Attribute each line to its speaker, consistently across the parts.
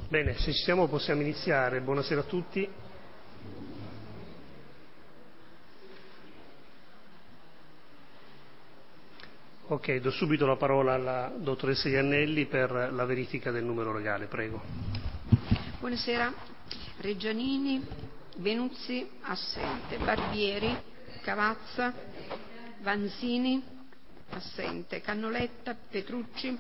Speaker 1: Bene, se ci siamo possiamo iniziare. Buonasera a tutti. Ok, do subito la parola alla dottoressa Iannelli per la verifica del numero legale, prego.
Speaker 2: Buonasera. Reggianini, Venuzzi, assente. Barbieri, Cavazza, Vanzini, assente. Cannoletta, Petrucci,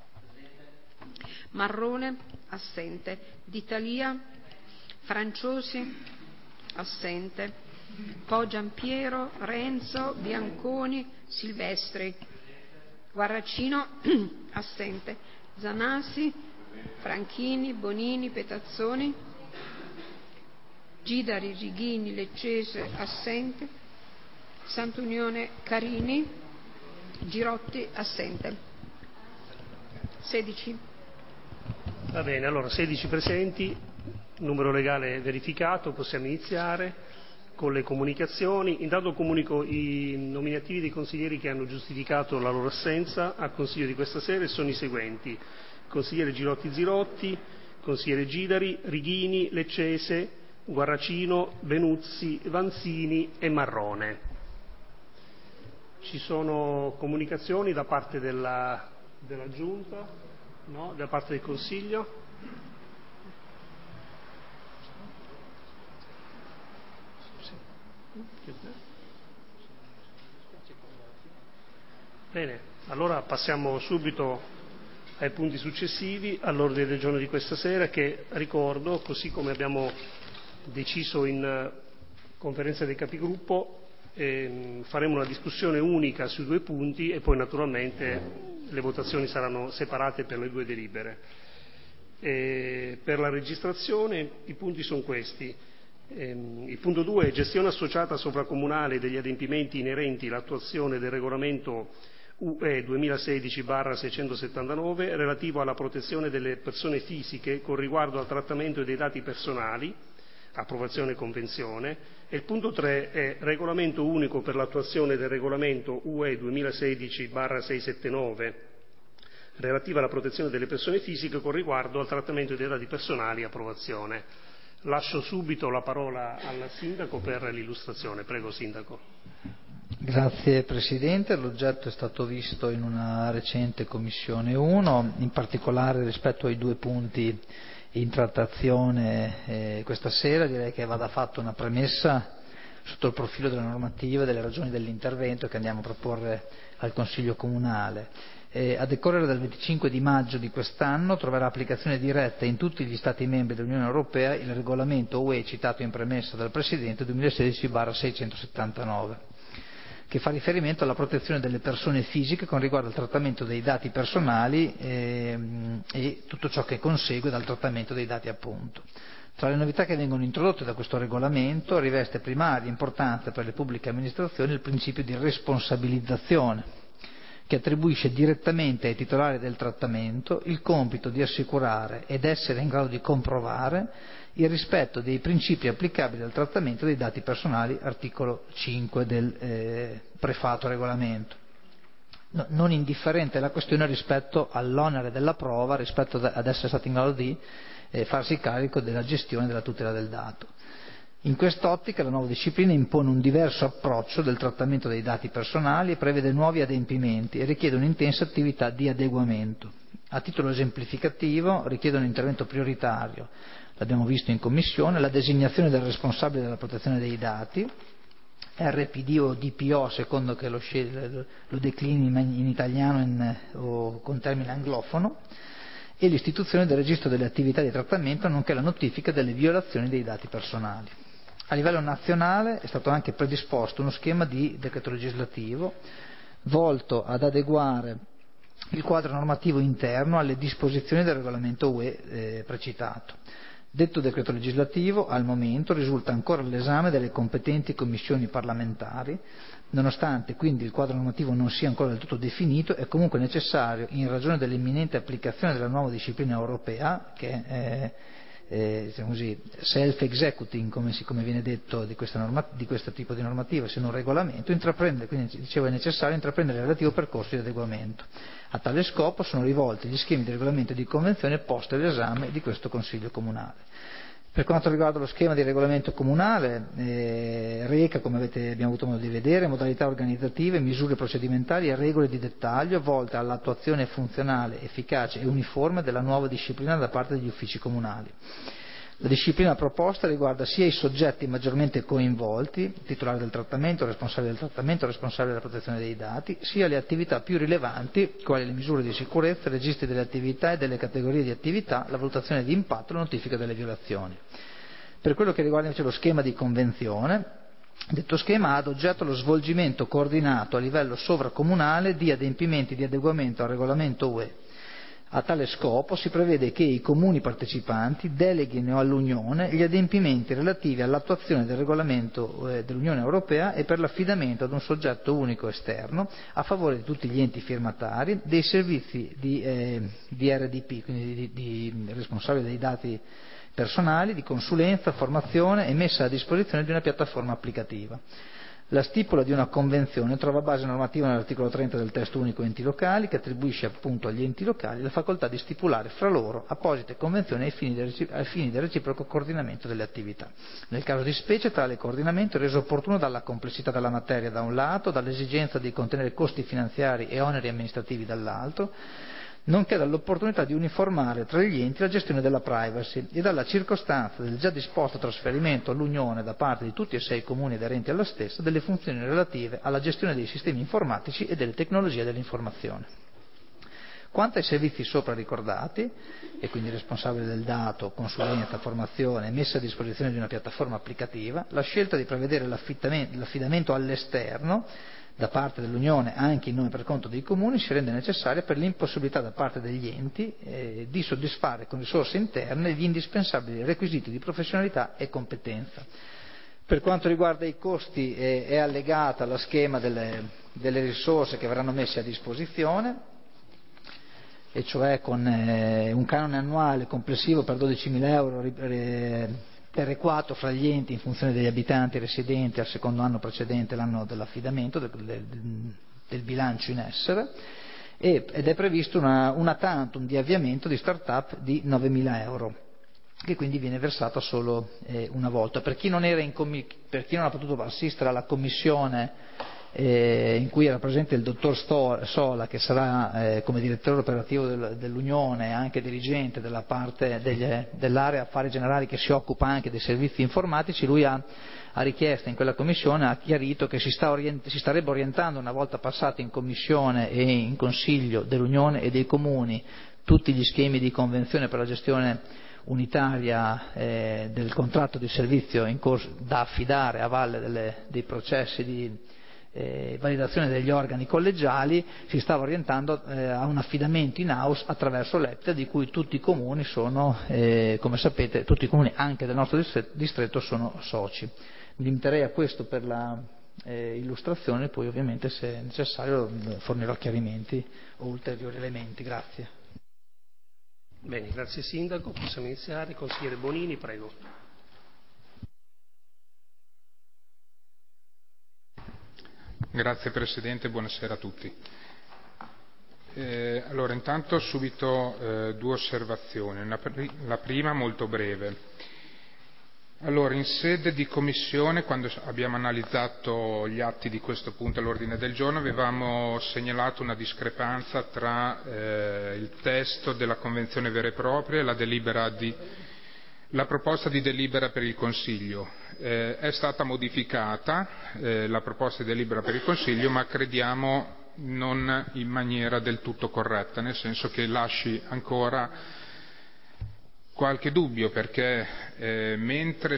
Speaker 2: Marrone, assente. D'Italia, Franciosi, assente. Po Giampiero, Renzo, Bianconi, Silvestri, Guarracino, assente. Zanasi, Franchini, Bonini, Petazzoni, Gidari, Righini, Leccese, assente. Santunione, Carini, Girotti, assente. 16.
Speaker 1: Va bene, allora 16 presenti, numero legale verificato, possiamo iniziare con le comunicazioni. Intanto comunico i nominativi dei consiglieri che hanno giustificato la loro assenza al Consiglio di questa sera e sono i seguenti: consigliere Girotti Zirotti, consigliere Gidari, Righini, Leccese, Guarracino, Venuzzi, Vanzini e Marrone. Ci sono comunicazioni da parte della Giunta? No? Da parte del Consiglio? Bene, allora passiamo subito ai punti successivi all'ordine del giorno di questa sera, che ricordo, così come abbiamo deciso in conferenza dei capigruppo, faremo una discussione unica sui due punti e poi naturalmente le votazioni saranno separate per le due delibere. Per la registrazione i punti sono questi. Il punto 2 è gestione associata sovracomunale degli adempimenti inerenti all'attuazione del regolamento UE 2016/679 relativo alla protezione delle persone fisiche con riguardo al trattamento dei dati personali, approvazione convenzione, e il punto 3 è regolamento unico per l'attuazione del regolamento UE 2016/679 relativo alla protezione delle persone fisiche con riguardo al trattamento dei dati personali, approvazione. Lascio subito la parola al Sindaco per l'illustrazione. Prego, Sindaco.
Speaker 3: Grazie Presidente, l'oggetto è stato visto in una recente Commissione 1, in particolare rispetto ai due punti in trattazione questa sera direi che vada fatta una premessa sotto il profilo della normativa e delle ragioni dell'intervento che andiamo a proporre al Consiglio Comunale. A decorrere dal 25 di maggio di quest'anno troverà applicazione diretta in tutti gli Stati membri dell'Unione Europea il regolamento UE citato in premessa dal Presidente 2016/679, che fa riferimento alla protezione delle persone fisiche con riguardo al trattamento dei dati personali e tutto ciò che consegue dal trattamento dei dati appunto. Tra le novità che vengono introdotte da questo regolamento riveste primaria importanza per le pubbliche amministrazioni il principio di responsabilizzazione, che attribuisce direttamente ai titolari del trattamento il compito di assicurare ed essere in grado di comprovare il rispetto dei principi applicabili al trattamento dei dati personali, articolo 5 del prefatto regolamento. Non indifferente è la questione rispetto all'onere della prova, rispetto ad essere stati in grado di farsi carico della gestione della tutela del dato. In quest'ottica la nuova disciplina impone un diverso approccio del trattamento dei dati personali e prevede nuovi adempimenti e richiede un'intensa attività di adeguamento. A titolo esemplificativo richiede un intervento prioritario, l'abbiamo visto in Commissione, la designazione del responsabile della protezione dei dati, RPD o DPO secondo che lo declini in italiano o con termine anglofono, e l'istituzione del registro delle attività di trattamento nonché la notifica delle violazioni dei dati personali. A livello nazionale è stato anche predisposto uno schema di decreto legislativo volto ad adeguare il quadro normativo interno alle disposizioni del regolamento UE precitato. Detto decreto legislativo al momento risulta ancora all'esame delle competenti commissioni parlamentari. Nonostante quindi il quadro normativo non sia ancora del tutto definito, è comunque necessario, in ragione dell'imminente applicazione della nuova disciplina europea, che diciamo così, self-executing, come viene detto di questo tipo di normativa, se non regolamento, quindi dicevo è necessario intraprendere il relativo percorso di adeguamento. A tale scopo sono rivolti gli schemi di regolamento e di convenzione posti all'esame di questo Consiglio Comunale. Per quanto riguarda lo schema di regolamento comunale, reca, come abbiamo avuto modo di vedere, modalità organizzative, misure procedimentali e regole di dettaglio volte all'attuazione funzionale, efficace e uniforme della nuova disciplina da parte degli uffici comunali. La disciplina proposta riguarda sia i soggetti maggiormente coinvolti, titolare del trattamento, responsabile della protezione dei dati, sia le attività più rilevanti, quali le misure di sicurezza, i registri delle attività e delle categorie di attività, la valutazione di impatto e la notifica delle violazioni. Per quello che riguarda invece lo schema di convenzione, detto schema ha ad oggetto lo svolgimento coordinato a livello sovracomunale di adempimenti di adeguamento al regolamento UE. A tale scopo si prevede che i comuni partecipanti deleghino all'Unione gli adempimenti relativi all'attuazione del regolamento dell'Unione Europea e per l'affidamento ad un soggetto unico esterno a favore di tutti gli enti firmatari dei servizi di RDP, quindi di responsabile dei dati personali, di consulenza, formazione e messa a disposizione di una piattaforma applicativa. La stipula di una convenzione trova base normativa nell'articolo 30 del testo unico enti locali, che attribuisce appunto agli enti locali la facoltà di stipulare fra loro apposite convenzioni ai fini del reciproco coordinamento delle attività. Nel caso di specie tale coordinamento è reso opportuno dalla complessità della materia da un lato, dall'esigenza di contenere costi finanziari e oneri amministrativi dall'altro, nonché dall'opportunità di uniformare tra gli enti la gestione della privacy e dalla circostanza del già disposto trasferimento all'Unione da parte di tutti e 6 comuni aderenti alla stessa delle funzioni relative alla gestione dei sistemi informatici e delle tecnologie dell'informazione. Quanto ai servizi sopra ricordati, e quindi responsabile del dato, consulenza, formazione e messa a disposizione di una piattaforma applicativa, la scelta di prevedere l'affidamento all'esterno da parte dell'Unione anche in nome per conto dei comuni si rende necessaria per l'impossibilità da parte degli enti di soddisfare con risorse interne gli indispensabili requisiti di professionalità e competenza. Per quanto riguarda i costi è allegata lo schema delle risorse che verranno messe a disposizione, e cioè con un canone annuale complessivo per 12.000 euro perequato fra gli enti in funzione degli abitanti residenti al secondo anno precedente l'anno dell'affidamento del bilancio in essere, ed è previsto una tantum di avviamento di start-up di 9.000 euro, che quindi viene versata solo una volta. Per chi non ha potuto assistere alla commissione in cui era presente il dottor Sola, che sarà come direttore operativo dell'Unione e anche dirigente della parte dell'area affari generali che si occupa anche dei servizi informatici, lui a richiesta in quella commissione ha chiarito che si starebbe orientando, una volta passati in commissione e in consiglio dell'Unione e dei comuni, tutti gli schemi di convenzione per la gestione unitaria del contratto di servizio in corso da affidare a valle dei processi di validazione degli organi collegiali, si stava orientando a un affidamento in house attraverso l'EPTA, di cui tutti i comuni sono, come sapete, tutti i comuni anche del nostro distretto sono soci. Mi limiterei a questo per la illustrazione, poi ovviamente se necessario fornirò chiarimenti o ulteriori elementi. Grazie.
Speaker 1: Bene, grazie Sindaco. Possiamo iniziare. Consigliere Bonini, prego.
Speaker 4: Grazie Presidente, buonasera a tutti. Allora, intanto subito 2 osservazioni. La prima molto breve. Allora, in sede di commissione, quando abbiamo analizzato gli atti di questo punto all'ordine del giorno, avevamo segnalato una discrepanza tra il testo della Convenzione vera e propria e la proposta di delibera per il Consiglio. È stata modificata la proposta di delibera per il Consiglio, ma crediamo non in maniera del tutto corretta, nel senso che lasci ancora qualche dubbio, perché mentre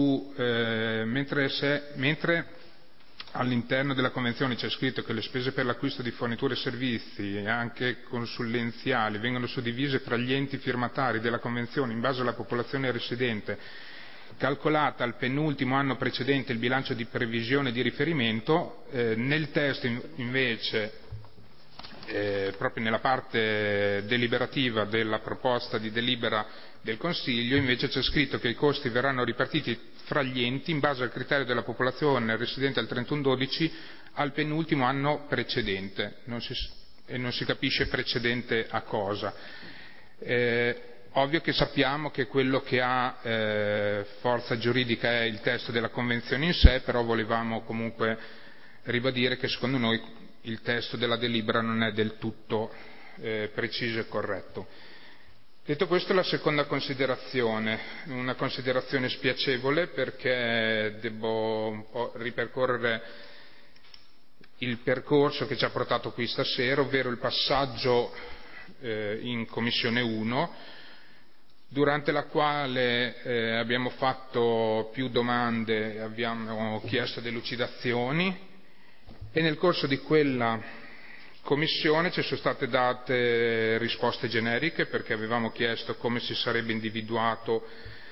Speaker 4: all'interno della Convenzione c'è scritto che le spese per l'acquisto di forniture e servizi, anche consulenziali, vengono suddivise tra gli enti firmatari della Convenzione in base alla popolazione residente, calcolata al penultimo anno precedente il bilancio di previsione di riferimento, nel testo invece proprio nella parte deliberativa della proposta di delibera del Consiglio invece c'è scritto che i costi verranno ripartiti fra gli enti in base al criterio della popolazione residente al 31/12 al penultimo anno precedente, e non si capisce precedente a cosa. Ovvio che sappiamo che quello che ha forza giuridica è il testo della Convenzione in sé, però volevamo comunque ribadire che secondo noi il testo della delibera non è del tutto preciso e corretto. Detto questo, la seconda considerazione, una considerazione spiacevole perché devo un po' ripercorrere il percorso che ci ha portato qui stasera, ovvero il passaggio in Commissione 1, durante la quale abbiamo fatto più domande, abbiamo chiesto delucidazioni e nel corso di quella Commissione ci sono state date risposte generiche perché avevamo chiesto come si sarebbe individuato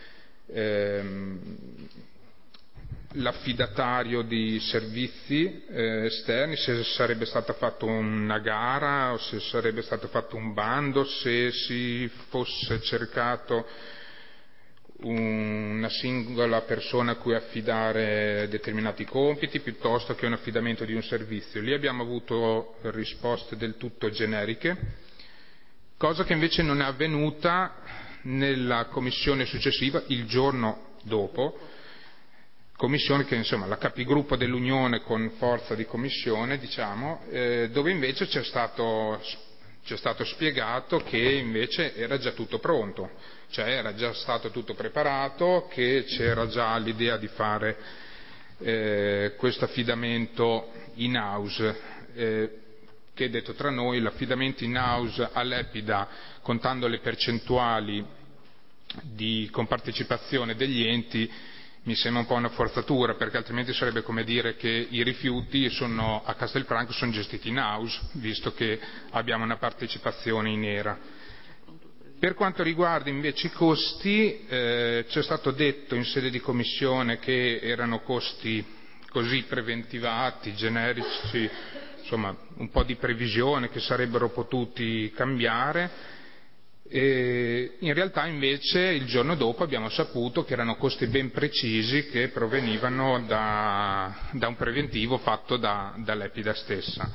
Speaker 4: l'affidatario di servizi esterni, se sarebbe stata fatta una gara o se sarebbe stato fatto un bando, se si fosse cercato una singola persona a cui affidare determinati compiti piuttosto che un affidamento di un servizio. Lì abbiamo avuto risposte del tutto generiche, cosa che invece non è avvenuta nella commissione successiva il giorno dopo, commissione che insomma la capigruppo dell'Unione con forza di commissione diciamo, dove invece ci è stato spiegato che invece era già tutto pronto, cioè era già stato tutto preparato, che c'era già l'idea di fare questo affidamento in house, che detto tra noi l'affidamento in house all'Epida contando le percentuali di compartecipazione degli enti mi sembra un po' una forzatura, perché altrimenti sarebbe come dire che i rifiuti a Castelfranco sono gestiti in house, visto che abbiamo una partecipazione in nera. Per quanto riguarda invece i costi, c'è stato detto in sede di commissione che erano costi così preventivati, generici, insomma un po' di previsione che sarebbero potuti cambiare. E in realtà invece il giorno dopo abbiamo saputo che erano costi ben precisi che provenivano da un preventivo fatto dall'Epida stessa.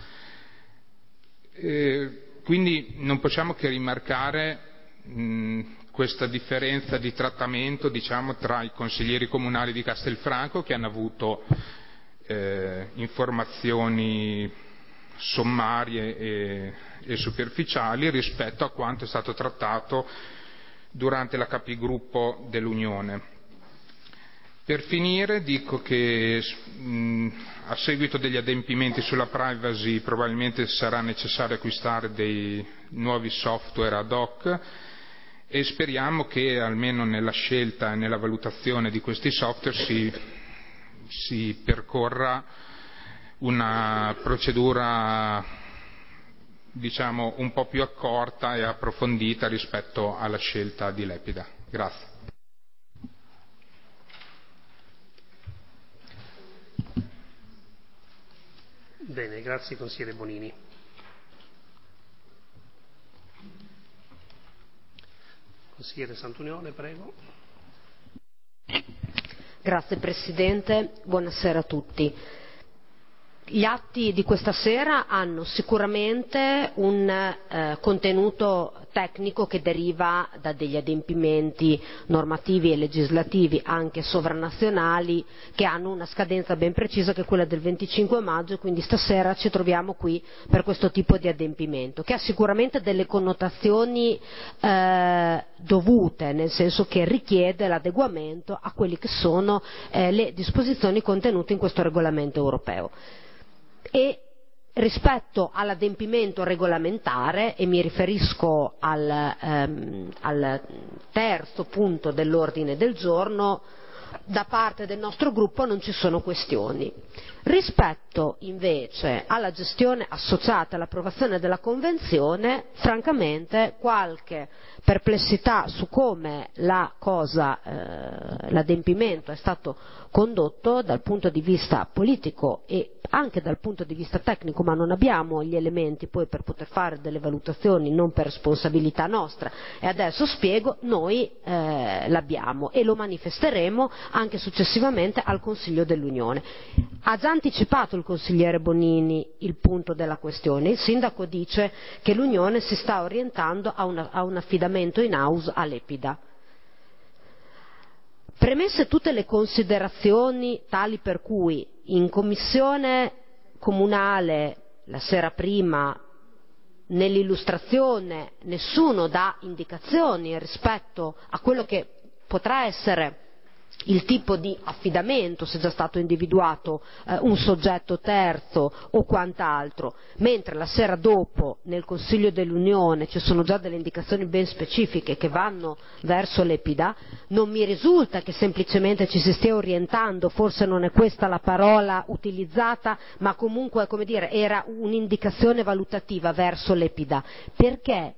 Speaker 4: Quindi non possiamo che rimarcare questa differenza di trattamento diciamo tra i consiglieri comunali di Castelfranco che hanno avuto informazioni sommarie e superficiali rispetto a quanto è stato trattato durante la capigruppo dell'Unione. Per finire dico che a seguito degli adempimenti sulla privacy probabilmente sarà necessario acquistare dei nuovi software ad hoc e speriamo che almeno nella scelta e nella valutazione di questi software si percorra una procedura diciamo un po' più accorta e approfondita rispetto alla scelta di Lepida. Grazie.
Speaker 1: Bene, grazie consigliere Bonini. Consigliere Santunione, prego.
Speaker 5: Grazie Presidente, buonasera a tutti. Gli atti di questa sera hanno sicuramente un contenuto tecnico che deriva da degli adempimenti normativi e legislativi anche sovranazionali che hanno una scadenza ben precisa che è quella del 25 maggio, quindi stasera ci troviamo qui per questo tipo di adempimento che ha sicuramente delle connotazioni dovute, nel senso che richiede l'adeguamento a quelli che sono le disposizioni contenute in questo regolamento europeo. E rispetto all'adempimento regolamentare, e mi riferisco al terzo punto dell'ordine del giorno, da parte del nostro gruppo non ci sono questioni. Rispetto Rispetto invece alla gestione associata all'approvazione della Convenzione, francamente qualche perplessità su come l'adempimento è stato condotto dal punto di vista politico e anche dal punto di vista tecnico, ma non abbiamo gli elementi poi per poter fare delle valutazioni, non per responsabilità nostra, e adesso spiego, noi l'abbiamo e lo manifesteremo anche successivamente al Consiglio dell'Unione. Ha già anticipato il consigliere Bonini il punto della questione. Il sindaco dice che l'Unione si sta orientando a un affidamento in house all'Epida. Premesse tutte le considerazioni tali per cui in commissione comunale la sera prima, nell'illustrazione, nessuno dà indicazioni rispetto a quello che potrà essere il tipo di affidamento, se è già stato individuato un soggetto terzo o quant'altro, mentre la sera dopo nel Consiglio dell'Unione ci sono già delle indicazioni ben specifiche che vanno verso l'Epida. Non mi risulta che semplicemente ci si stia orientando, forse non è questa la parola utilizzata, ma comunque, come dire, era un'indicazione valutativa verso l'Epida, perché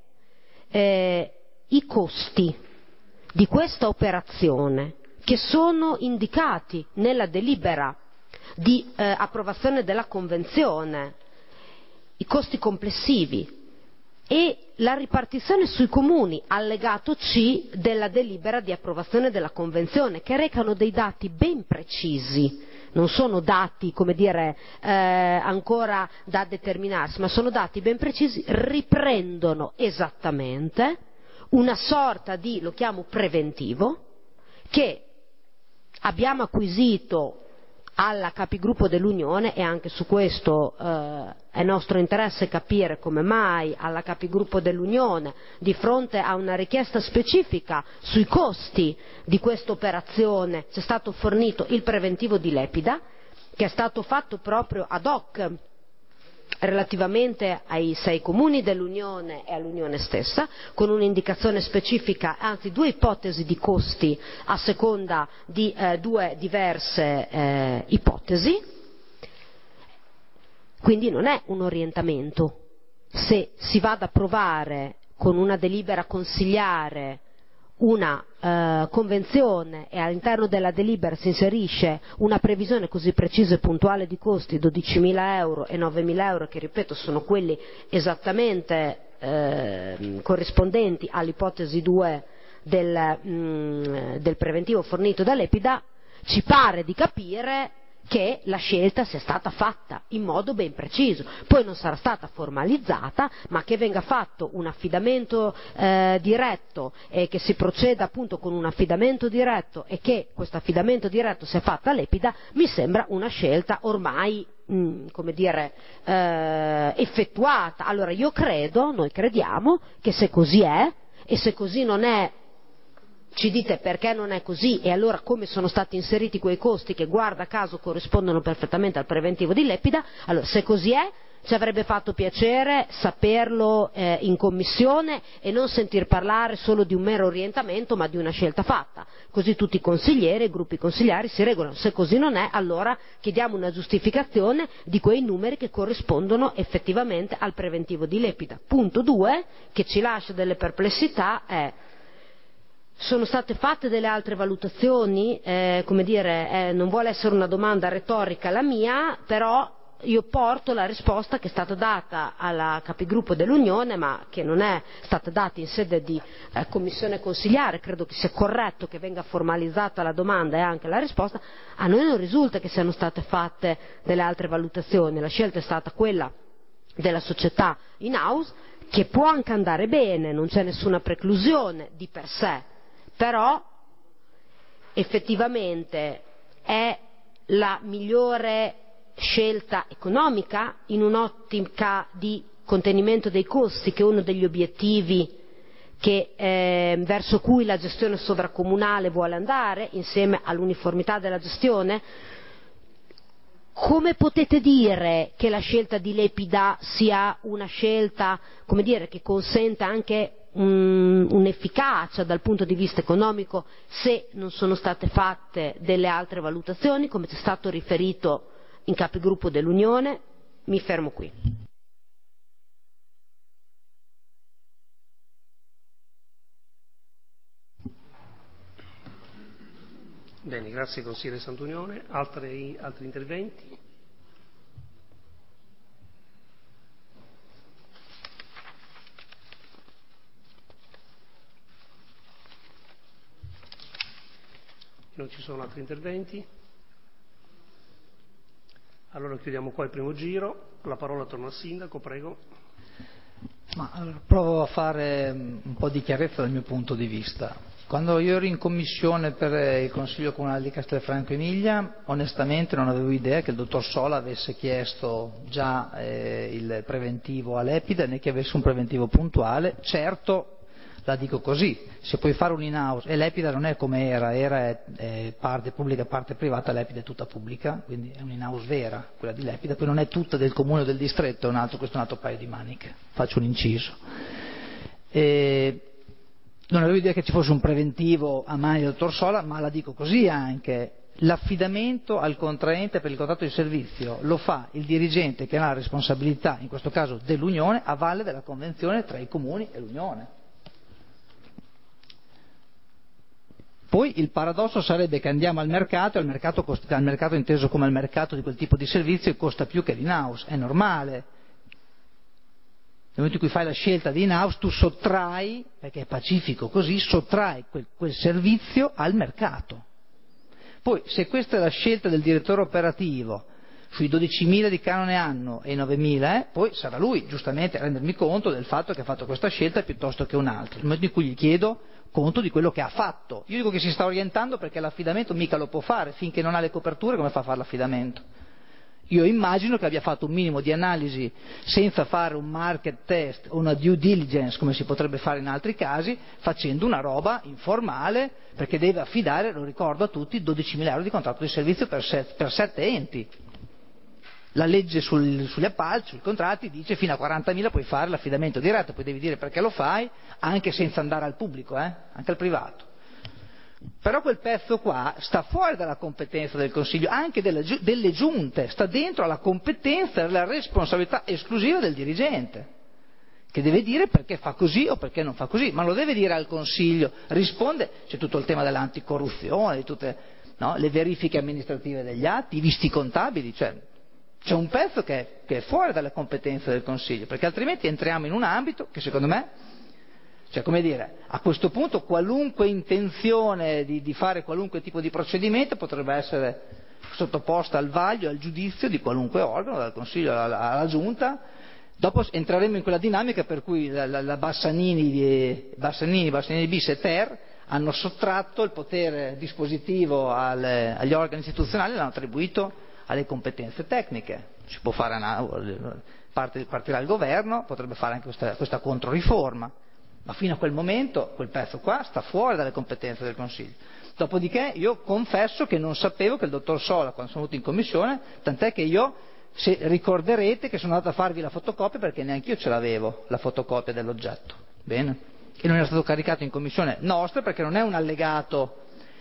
Speaker 5: i costi di questa operazione, che sono indicati nella delibera di approvazione della Convenzione, i costi complessivi e la ripartizione sui comuni, allegato C della delibera di approvazione della Convenzione, che recano dei dati ben precisi, non sono dati, come dire, ancora da determinarsi, ma sono dati ben precisi, riprendono esattamente una sorta di, lo chiamo preventivo, che abbiamo acquisito alla capigruppo dell'Unione, e anche su questo è nostro interesse capire come mai alla capigruppo dell'Unione, di fronte a una richiesta specifica sui costi di questa operazione, c'è stato fornito il preventivo di Lepida, che è stato fatto proprio ad hoc relativamente ai 6 comuni dell'Unione e all'Unione stessa, con un'indicazione specifica, anzi 2 ipotesi di costi a seconda di 2 diverse ipotesi. Quindi non è un orientamento. Se si va ad approvare con una delibera consigliare una convenzione e all'interno della delibera si inserisce una previsione così precisa e puntuale di costi, 12.000 euro e 9.000 euro, che ripeto sono quelli esattamente corrispondenti all'ipotesi 2 del preventivo fornito dall'Epida, ci pare di capire che la scelta sia stata fatta in modo ben preciso, poi non sarà stata formalizzata, ma che venga fatto un affidamento diretto e che si proceda appunto con un affidamento diretto e che questo affidamento diretto sia fatto all'Epida, mi sembra una scelta ormai come dire effettuata. Allora noi crediamo che se così è, e se così non è ci dite perché non è così e allora come sono stati inseriti quei costi che guarda caso corrispondono perfettamente al preventivo di Lepida. Allora se così è ci avrebbe fatto piacere saperlo in commissione e non sentir parlare solo di un mero orientamento ma di una scelta fatta, così tutti i consiglieri e i gruppi consigliari si regolano. Se così non è, allora chiediamo una giustificazione di quei numeri che corrispondono effettivamente al preventivo di Lepida. Punto 2 che ci lascia delle perplessità è: sono state fatte delle altre valutazioni? Non vuole essere una domanda retorica la mia, però io porto la risposta che è stata data alla capigruppo dell'Unione, ma che non è stata data in sede di commissione consigliare. Credo che sia corretto che venga formalizzata la domanda e anche la risposta. A noi non risulta che siano state fatte delle altre valutazioni, la scelta è stata quella della società in house, che può anche andare bene, non c'è nessuna preclusione di per sé, però effettivamente è la migliore scelta economica in un'ottica di contenimento dei costi, che è uno degli obiettivi verso cui la gestione sovracomunale vuole andare, insieme all'uniformità della gestione. Come potete dire che la scelta di Lepida sia una scelta, come dire, che consenta anche un'efficacia dal punto di vista economico se non sono state fatte delle altre valutazioni? Come ci è stato riferito in capigruppo dell'Unione. Mi fermo qui.
Speaker 1: Bene, grazie consigliere Santunione. Altri interventi? Non ci sono altri interventi? Allora chiudiamo qua il primo giro. La parola torna al Sindaco, prego.
Speaker 3: Provo a fare un po' di chiarezza dal mio punto di vista. Quando io ero in commissione per il Consiglio Comunale di Castelfranco Emilia, onestamente non avevo idea che il dottor Sola avesse chiesto già il preventivo all'Epida, né che avesse un preventivo puntuale. Certo, la dico così, se puoi fare un in-house, e l'Epida non è come era parte pubblica, parte privata, l'Epida è tutta pubblica, quindi è un in-house vera, quella di l'Epida, poi non è tutta del comune o del distretto, questo è un altro paio di maniche, faccio un inciso. Non avevo idea che ci fosse un preventivo a mano del dottor Sola, ma la dico così anche, l'affidamento al contraente per il contratto di servizio lo fa il dirigente che ha la responsabilità, in questo caso dell'Unione, a valle della convenzione tra i comuni e l'Unione. Poi il paradosso sarebbe che andiamo al mercato, e al mercato inteso come al mercato di quel tipo di servizio, e costa più che l'in-house, è normale. Nel momento in cui fai la scelta di in-house tu sottrai, perché è pacifico così, sottrai quel servizio al mercato. Poi se questa è la scelta del direttore operativo sui 12.000 di canone anno e i 9.000, poi sarà lui giustamente a rendermi conto del fatto che ha fatto questa scelta piuttosto che un'altra. Nel momento in cui gli chiedo conto di quello che ha fatto. Io dico che si sta orientando perché l'affidamento mica lo può fare, finché non ha le coperture come fa a fare l'affidamento? Io immagino che abbia fatto un minimo di analisi senza fare un market test o una due diligence come si potrebbe fare in altri casi, facendo una roba informale, perché deve affidare, lo ricordo a tutti, 12.000 euro di contratto di servizio per 7 enti. La legge sugli appalti, sui contratti dice fino a 40.000 puoi fare l'affidamento diretto, poi devi dire perché lo fai, anche senza andare al pubblico, anche al privato. Però quel pezzo qua sta fuori dalla competenza del Consiglio, anche delle giunte, sta dentro alla competenza e alla responsabilità esclusiva del dirigente, che deve dire perché fa così o perché non fa così, ma lo deve dire al Consiglio, risponde, c'è tutto il tema dell'anticorruzione, di tutte le verifiche amministrative degli atti, i visti contabili, cioè c'è un pezzo che è fuori dalle competenze del Consiglio, perché altrimenti entriamo in un ambito che secondo me, cioè come dire, a questo punto qualunque intenzione di fare qualunque tipo di procedimento potrebbe essere sottoposta al vaglio, al giudizio di qualunque organo, dal Consiglio alla Giunta. Dopo entreremo in quella dinamica per cui la Bassanini bis e ter hanno sottratto il potere dispositivo agli organi istituzionali e l'hanno attribuito alle competenze tecniche. Si può fare partirà il governo, potrebbe fare anche questa controriforma, ma fino a quel momento quel pezzo qua sta fuori dalle competenze del Consiglio. Dopodiché io confesso che non sapevo che il dottor Sola, quando sono venuto in commissione, tant'è che io, se ricorderete, che sono andato a farvi la fotocopia perché neanche io ce l'avevo la fotocopia dell'oggetto, bene? E non era stato caricato in commissione nostra perché non è un allegato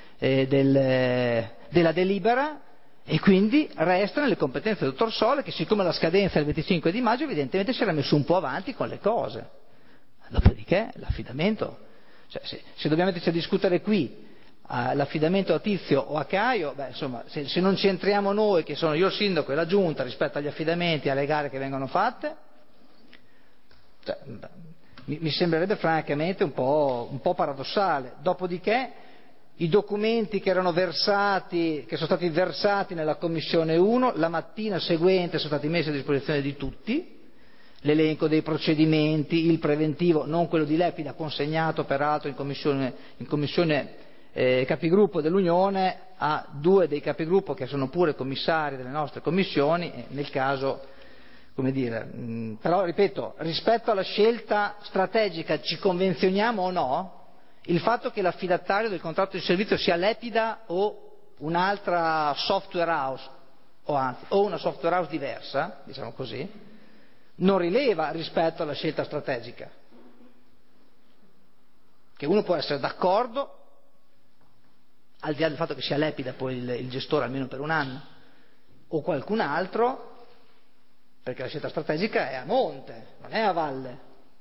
Speaker 3: della delibera, e quindi resta nelle competenze del dottor Sola, che siccome la scadenza è il 25 di maggio evidentemente si era messo un po' avanti con le cose. Dopodiché l'affidamento, cioè se dobbiamo metterci a discutere qui l'affidamento a Tizio o a Caio, insomma se non ci entriamo noi, che sono io il sindaco e la giunta, rispetto agli affidamenti e alle gare che vengono fatte, cioè, mi sembrerebbe francamente un po' paradossale. Dopodiché i documenti che sono stati versati nella Commissione 1, la mattina seguente sono stati messi a disposizione di tutti, l'elenco dei procedimenti, il preventivo, non quello di Lepida, consegnato peraltro in commissione capigruppo dell'Unione a 2 dei capigruppo che sono pure commissari delle nostre commissioni, e nel caso, come dire, però ripeto, rispetto alla scelta strategica ci convenzioniamo o no? Il fatto che l'affidatario del contratto di servizio sia Lepida o un'altra software house, o una software house diversa, diciamo così, non rileva rispetto alla scelta strategica. Che uno può essere d'accordo, al di là del fatto che sia Lepida poi il gestore almeno per un anno, o qualcun altro, perché la scelta strategica è a monte, non è a valle.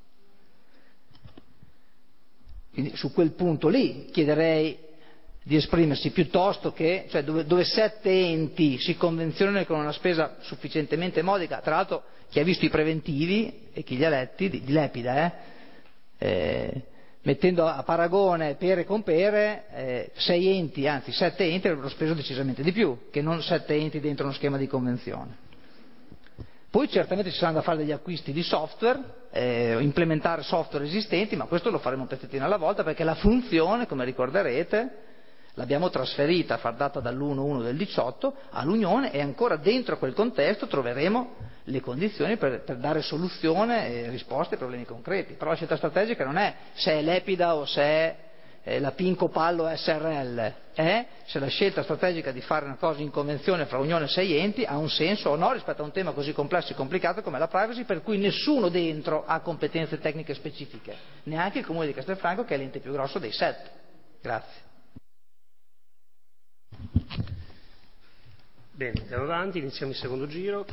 Speaker 3: Quindi su quel punto lì chiederei di esprimersi, piuttosto che, cioè dove 7 enti si convenzionano con una spesa sufficientemente modica. Tra l'altro chi ha visto i preventivi e chi li ha letti di Lepida, mettendo a paragone pere con pere, 6 enti, anzi 7 enti avrebbero speso decisamente di più che non 7 enti dentro uno schema di convenzione. Poi certamente ci saranno da fare degli acquisti di software, implementare software esistenti, ma questo lo faremo un pezzettino alla volta, perché la funzione, come ricorderete, l'abbiamo trasferita a far data dall'1/1 del 18 all'Unione, e ancora dentro quel contesto troveremo le condizioni per dare soluzione e risposte ai problemi concreti. Però la scelta strategica non è se è Lepida o se è la Pinco Pallo SRL, è se la scelta strategica di fare una cosa in convenzione fra Unione e 6 enti ha un senso o no rispetto a un tema così complesso e complicato come la privacy, per cui nessuno dentro ha competenze tecniche specifiche, neanche il Comune di Castelfranco, che è l'ente più grosso dei 7. Grazie.
Speaker 1: Bene, andiamo avanti, iniziamo il secondo giro.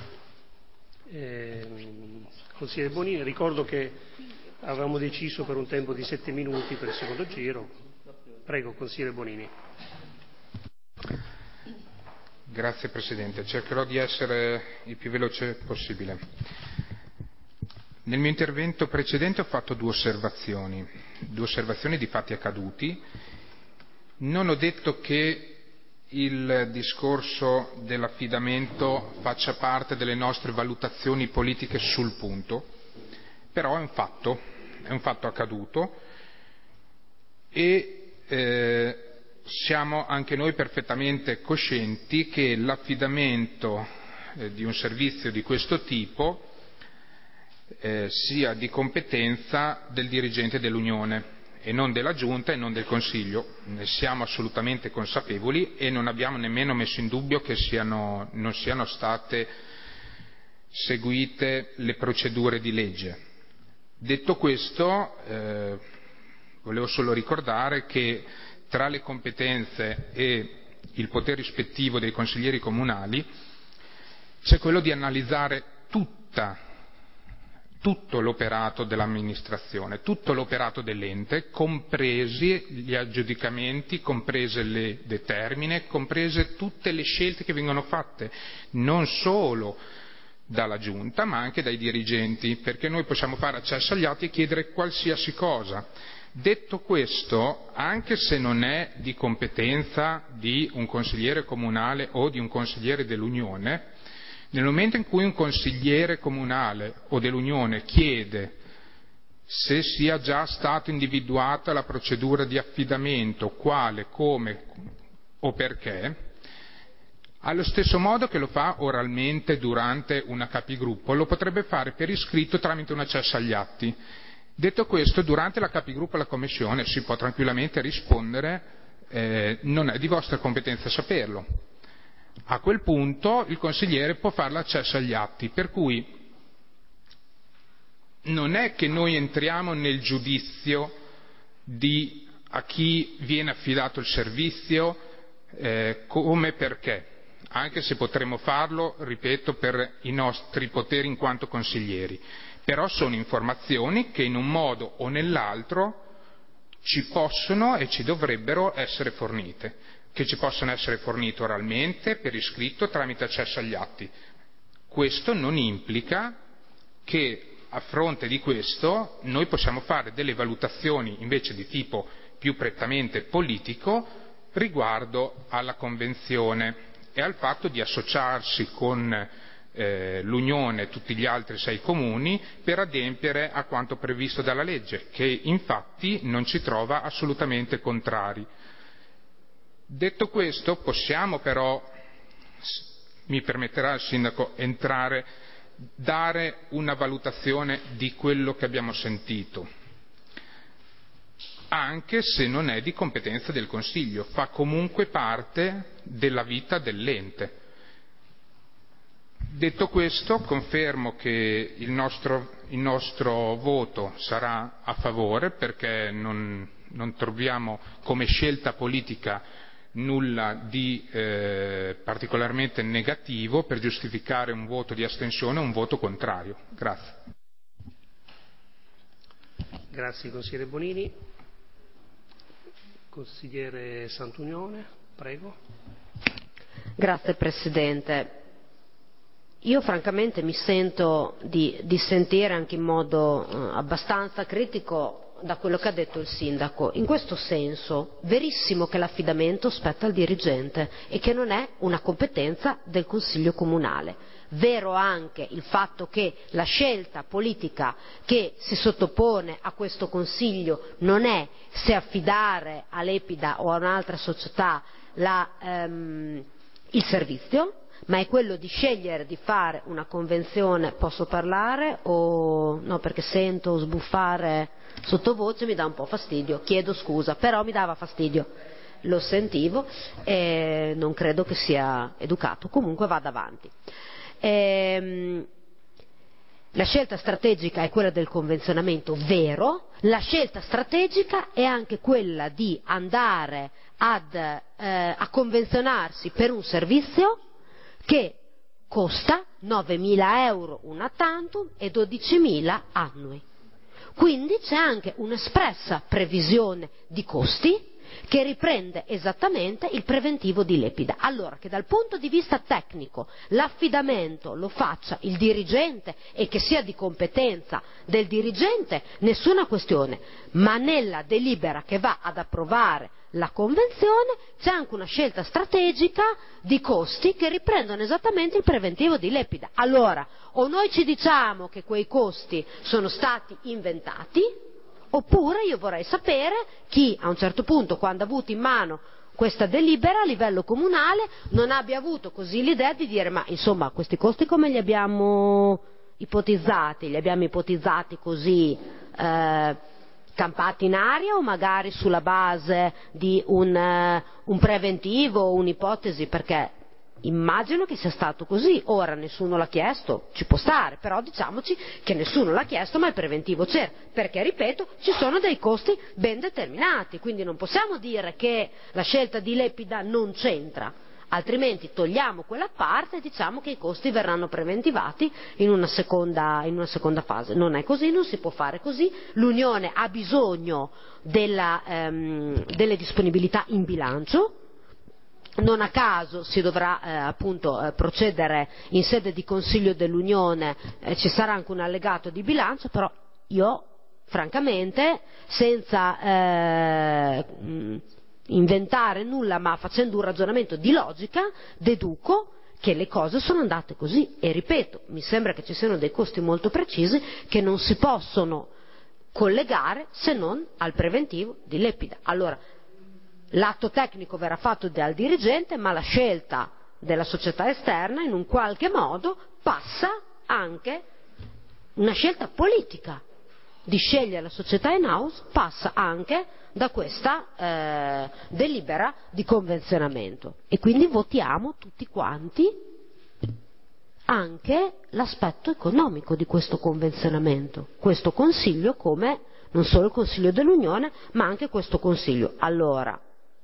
Speaker 1: Consigliere Bonini, ricordo che avevamo deciso per un tempo di 7 minuti per il secondo giro. Prego, consigliere Bonini.
Speaker 4: Grazie Presidente, cercherò di essere il più veloce possibile. Nel mio intervento precedente ho fatto due osservazioni di fatti accaduti. Non ho detto che il discorso dell'affidamento faccia parte delle nostre valutazioni politiche sul punto, però è un fatto accaduto e siamo anche noi perfettamente coscienti che l'affidamento di un servizio di questo tipo sia di competenza del dirigente dell'Unione e non della Giunta e non del Consiglio. Ne siamo assolutamente consapevoli e non abbiamo nemmeno messo in dubbio che non siano state seguite le procedure di legge. Detto questo, volevo solo ricordare che tra le competenze e il potere ispettivo dei consiglieri comunali c'è quello di analizzare tutto l'operato dell'amministrazione, tutto l'operato dell'ente, compresi gli aggiudicamenti, comprese le determine, comprese tutte le scelte che vengono fatte, non solo dalla Giunta ma anche dai dirigenti, perché noi possiamo fare accesso agli atti e chiedere qualsiasi cosa. Detto questo, anche se non è di competenza di un consigliere comunale o di un consigliere dell'Unione, nel momento in cui un consigliere comunale o dell'Unione chiede se sia già stata individuata la procedura di affidamento, quale, come o perché, allo stesso modo che lo fa oralmente durante una capigruppo, lo potrebbe fare per iscritto tramite un accesso agli atti. Detto questo, durante la capigruppo alla Commissione si può tranquillamente rispondere non è di vostra competenza saperlo. A quel punto il consigliere può fare l'accesso agli atti, per cui non è che noi entriamo nel giudizio di a chi viene affidato il servizio, come e perché, anche se potremmo farlo, ripeto, per i nostri poteri in quanto consiglieri. Però sono informazioni che in un modo o nell'altro ci possono e ci dovrebbero essere fornite, che ci possono essere fornite oralmente, per iscritto, tramite accesso agli atti. Questo non implica che a fronte di questo noi possiamo fare delle valutazioni invece di tipo più prettamente politico riguardo alla Convenzione e al fatto di associarsi con l'Unione e tutti gli altri 6 comuni per adempiere a quanto previsto dalla legge, che infatti non ci trova assolutamente contrari. Detto questo, possiamo però, mi permetterà il Sindaco, dare una valutazione di quello che abbiamo sentito, anche se non è di competenza del Consiglio, fa comunque parte della vita dell'ente. Detto questo, confermo che il nostro voto sarà a favore, perché non troviamo come scelta politica nulla di particolarmente negativo per giustificare un voto di astensione o un voto contrario. Grazie.
Speaker 1: Grazie consigliere Bonini. Consigliere Santunione, prego.
Speaker 5: Grazie Presidente. Io francamente mi sento di dissentire anche in modo abbastanza critico da quello che ha detto il Sindaco. In questo senso, verissimo che l'affidamento spetta al dirigente e che non è una competenza del Consiglio Comunale. Vero anche il fatto che la scelta politica che si sottopone a questo Consiglio non è se affidare all'Epida o a un'altra società il servizio, ma è quello di scegliere di fare una convenzione. Posso parlare o no? Perché sento sbuffare sottovoce, mi dà un po' fastidio, chiedo scusa, però mi dava fastidio, lo sentivo e non credo che sia educato, comunque vado avanti. La scelta strategica è quella del convenzionamento, vero, la scelta strategica è anche quella di andare a convenzionarsi per un servizio che costa 9.000 euro una tantum e 12.000 annui. Quindi c'è anche un'espressa previsione di costi che riprende esattamente il preventivo di Lepida. Allora, che dal punto di vista tecnico l'affidamento lo faccia il dirigente e che sia di competenza del dirigente, nessuna questione, ma nella delibera che va ad approvare la convenzione c'è anche una scelta strategica di costi che riprendono esattamente il preventivo di Lepida. Allora, o noi ci diciamo che quei costi sono stati inventati, oppure io vorrei sapere chi a un certo punto, quando ha avuto in mano questa delibera a livello comunale, non abbia avuto così l'idea di dire ma insomma questi costi come li abbiamo ipotizzati? Li abbiamo ipotizzati così campati in aria o magari sulla base di un preventivo o un'ipotesi? Perché immagino che sia stato così. Ora nessuno l'ha chiesto, ci può stare, però diciamoci che nessuno l'ha chiesto ma il preventivo c'era, perché ripeto ci sono dei costi ben determinati, quindi non possiamo dire che la scelta di Lepida non c'entra, altrimenti togliamo quella parte e diciamo che i costi verranno preventivati in una seconda fase. Non è così, non si può fare così, l'Unione ha bisogno delle disponibilità in bilancio. Non a caso si dovrà appunto procedere in sede di Consiglio dell'Unione, ci sarà anche un allegato di bilancio, però io francamente senza inventare nulla ma facendo un ragionamento di logica deduco che le cose sono andate così e ripeto, mi sembra che ci siano dei costi molto precisi che non si possono collegare se non al preventivo di Lepida. Allora, l'atto tecnico verrà fatto dal dirigente, ma la scelta della società esterna in un qualche modo passa anche, una scelta politica di scegliere la società in house passa anche da questa delibera di convenzionamento e quindi votiamo tutti quanti anche l'aspetto economico di questo convenzionamento, questo Consiglio come non solo il Consiglio dell'Unione ma anche questo Consiglio. Allora,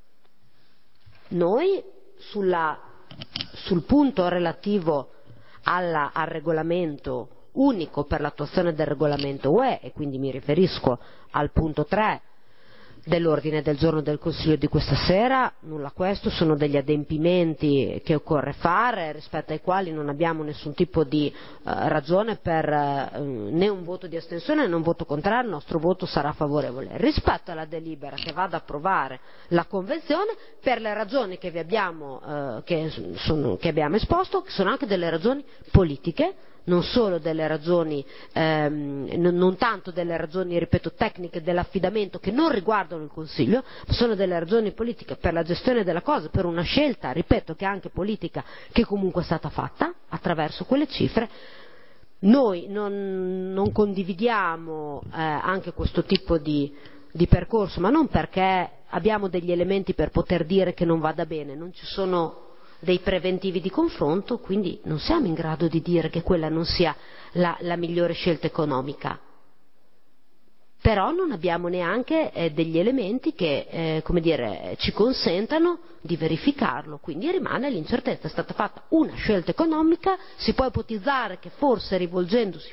Speaker 5: noi sul punto relativo al regolamento unico per l'attuazione del regolamento UE, e quindi mi riferisco al punto 3 dell'ordine del giorno del Consiglio di questa sera, nulla questo, sono degli adempimenti che occorre fare, rispetto ai quali non abbiamo nessun tipo di ragione per né un voto di astensione né un voto contrario, il nostro voto sarà favorevole. Rispetto alla delibera che va ad approvare la Convenzione, per le ragioni che vi abbiamo, che abbiamo esposto, che sono anche delle ragioni politiche, non solo delle ragioni, non tanto delle ragioni, ripeto, tecniche dell'affidamento che non riguardano il Consiglio, ma sono delle ragioni politiche per la gestione della cosa, per una scelta, ripeto, che è anche politica, che comunque è stata fatta attraverso quelle cifre. Noi non condividiamo anche questo tipo di percorso, ma non perché abbiamo degli elementi per poter dire che non vada bene, non ci sono dei preventivi di confronto, quindi non siamo in grado di dire che quella non sia la migliore scelta economica. però non abbiamo neanche degli elementi che ci consentano di verificarlo, quindi rimane l'incertezza. È stata fatta una scelta economica, si può ipotizzare che forse rivolgendosi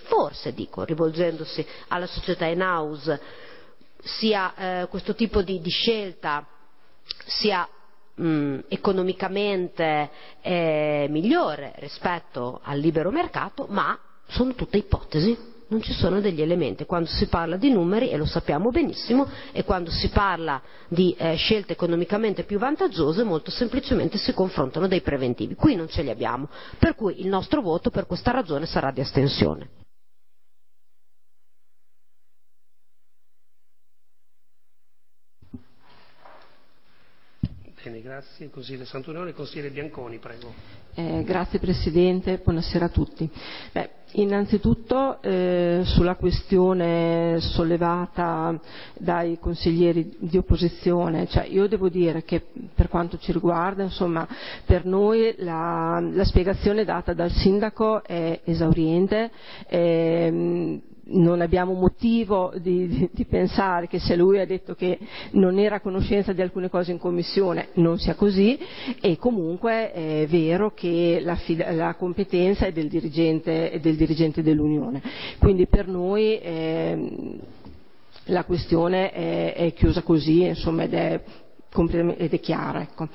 Speaker 5: alla società in house sia questo tipo di scelta sia economicamente migliore rispetto al libero mercato, ma sono tutte ipotesi. Non ci sono degli elementi. Quando si parla di numeri, e lo sappiamo benissimo, e quando si parla di scelte economicamente più vantaggiose, molto semplicemente si confrontano dei preventivi. Qui non ce li abbiamo, per cui il nostro voto per questa ragione sarà di astensione.
Speaker 1: Bene, grazie. Consigliere Santunione. Consigliere Bianconi, prego.
Speaker 6: Grazie Presidente, buonasera a tutti. Innanzitutto sulla questione sollevata dai consiglieri di opposizione, io devo dire che per quanto ci riguarda, insomma, per noi la spiegazione data dal Sindaco è esauriente. Non abbiamo motivo di pensare che se lui ha detto che non era a conoscenza di alcune cose in Commissione non sia così, e comunque è vero che la competenza è del dirigente dell'Unione. Quindi per noi la questione è chiusa così, insomma, ed è chiara. Ecco.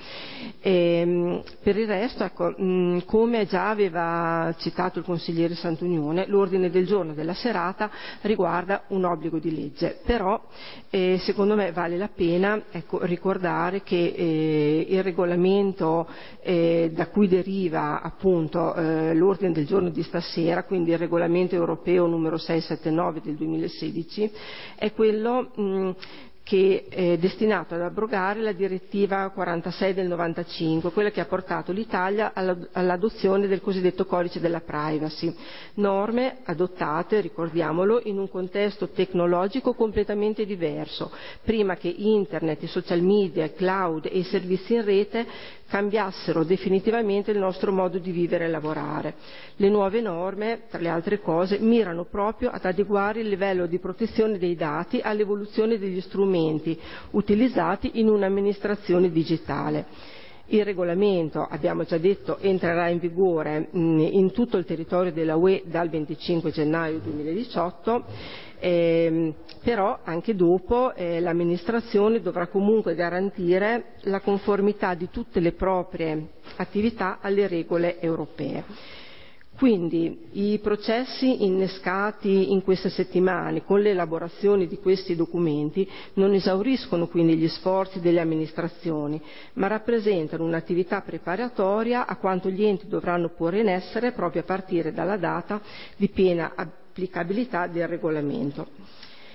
Speaker 6: Per il resto, come già aveva citato il consigliere Santunione, l'ordine del giorno della serata riguarda un obbligo di legge, però secondo me vale la pena ricordare che il regolamento da cui deriva appunto l'ordine del giorno di stasera, quindi il regolamento europeo numero 679 del 2016, è quello che è destinato ad abrogare la direttiva 46 del 95, quella che ha portato l'Italia all'adozione del cosiddetto codice della privacy, norme adottate, ricordiamolo, in un contesto tecnologico completamente diverso, prima che internet, i social media, il cloud e i servizi in rete cambiassero definitivamente il nostro modo di vivere e lavorare. Le nuove norme, tra le altre cose, mirano proprio ad adeguare il livello di protezione dei dati all'evoluzione degli strumenti utilizzati in un'amministrazione digitale. Il regolamento, abbiamo già detto, entrerà in vigore in tutto il territorio della UE dal 25 gennaio 2018, però anche dopo l'amministrazione dovrà comunque garantire la conformità di tutte le proprie attività alle regole europee. Quindi i processi innescati in queste settimane con l'elaborazione di questi documenti non esauriscono quindi gli sforzi delle amministrazioni, ma rappresentano un'attività preparatoria a quanto gli enti dovranno porre in essere proprio a partire dalla data di piena applicabilità del regolamento.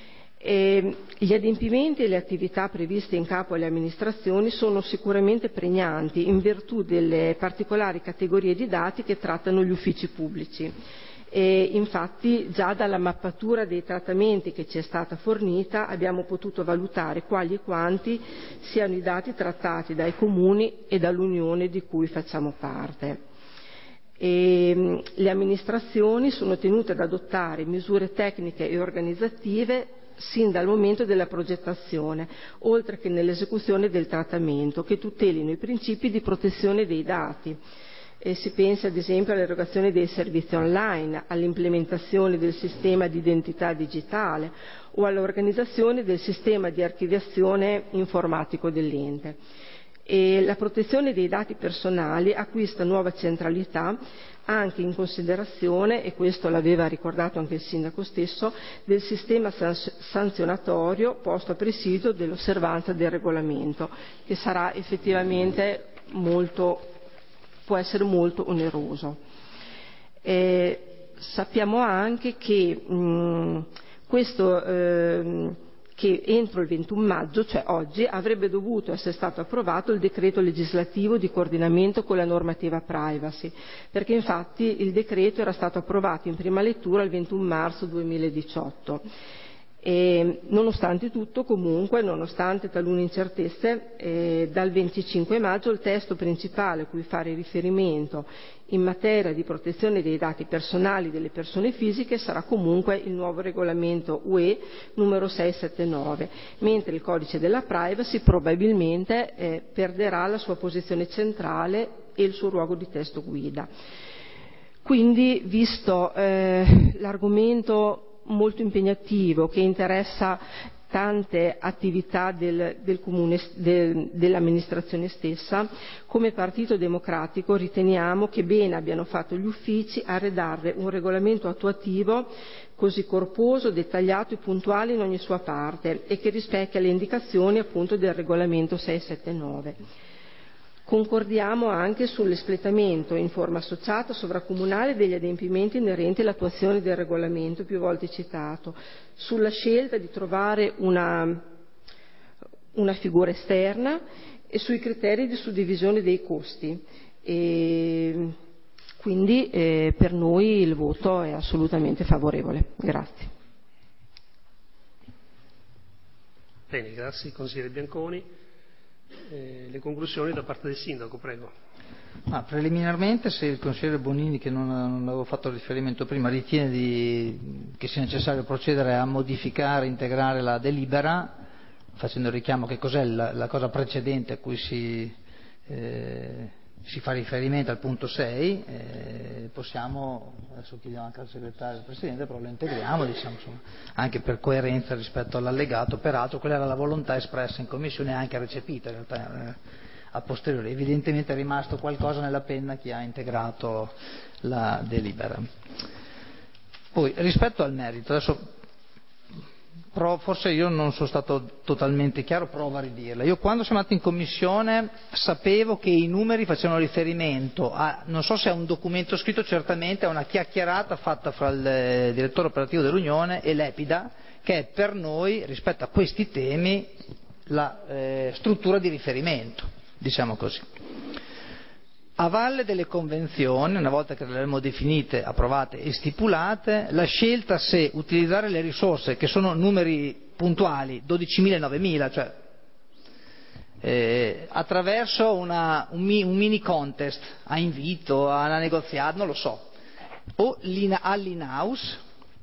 Speaker 6: Gli adempimenti e le attività previste in capo alle amministrazioni sono sicuramente pregnanti in virtù delle particolari categorie di dati che trattano gli uffici pubblici. Infatti già dalla mappatura dei trattamenti che ci è stata fornita abbiamo potuto valutare quali e quanti siano i dati trattati dai comuni e dall'Unione di cui facciamo parte. Le amministrazioni sono tenute ad adottare misure tecniche e organizzative sin dal momento della progettazione, oltre che nell'esecuzione del trattamento, che tutelino i principi di protezione dei dati. Si pensa ad esempio all'erogazione dei servizi online, all'implementazione del sistema di identità digitale o all'organizzazione del sistema di archiviazione informatico dell'ente. La protezione dei dati personali acquista nuova centralità anche in considerazione, e questo l'aveva ricordato anche il Sindaco stesso, del sistema sanzionatorio posto a presidio dell'osservanza del regolamento, che sarà effettivamente può essere molto oneroso. Sappiamo anche che che entro il 21 maggio, cioè oggi, avrebbe dovuto essere stato approvato il decreto legislativo di coordinamento con la normativa privacy, perché infatti il decreto era stato approvato in prima lettura il 21 marzo 2018. E nonostante tutto, comunque, nonostante talune incertezze, dal 25 maggio il testo principale a cui fare riferimento in materia di protezione dei dati personali delle persone fisiche sarà comunque il nuovo regolamento UE numero 679, mentre il codice della privacy probabilmente perderà la sua posizione centrale e il suo luogo di testo guida. Quindi, visto l'argomento molto impegnativo che interessa tante attività del comune, dell'amministrazione stessa, come Partito Democratico riteniamo che bene abbiano fatto gli uffici a redarre un regolamento attuativo così corposo, dettagliato e puntuale in ogni sua parte e che rispecchia le indicazioni appunto del regolamento 679. Concordiamo anche sull'espletamento in forma associata sovracomunale degli adempimenti inerenti all'attuazione del regolamento più volte citato, sulla scelta di trovare una figura esterna e sui criteri di suddivisione dei costi. E quindi per noi il voto è assolutamente favorevole. Grazie.
Speaker 1: Bene, grazie consigliere Bianconi. Le conclusioni da parte del sindaco, prego.
Speaker 3: Preliminarmente, se il consigliere Bonini, che non avevo fatto riferimento prima, ritiene che sia necessario procedere a modificare, integrare la delibera, facendo il richiamo che cos'è la cosa precedente a cui si fa riferimento al punto 6, possiamo, adesso chiediamo anche al segretario del Presidente, però lo integriamo, diciamo, insomma, anche per coerenza rispetto all'allegato. Peraltro quella era la volontà espressa in Commissione e anche recepita in realtà a posteriori. Evidentemente è rimasto qualcosa nella penna che ha integrato la delibera. Poi rispetto al merito, adesso forse io non sono stato totalmente chiaro, provo a ridirla. Io quando siamo andati in Commissione sapevo che i numeri facevano riferimento a, non so se a un documento scritto, certamente a una chiacchierata fatta fra il direttore operativo dell'Unione e l'Epida, che è per noi, rispetto a questi temi, la struttura di riferimento, diciamo così. A valle delle convenzioni, una volta che le avremo definite, approvate e stipulate, la scelta se utilizzare le risorse, che sono numeri puntuali, 12.000 e 9.000, cioè attraverso un mini contest, a invito, a una negoziata, non lo so, o all'in-house,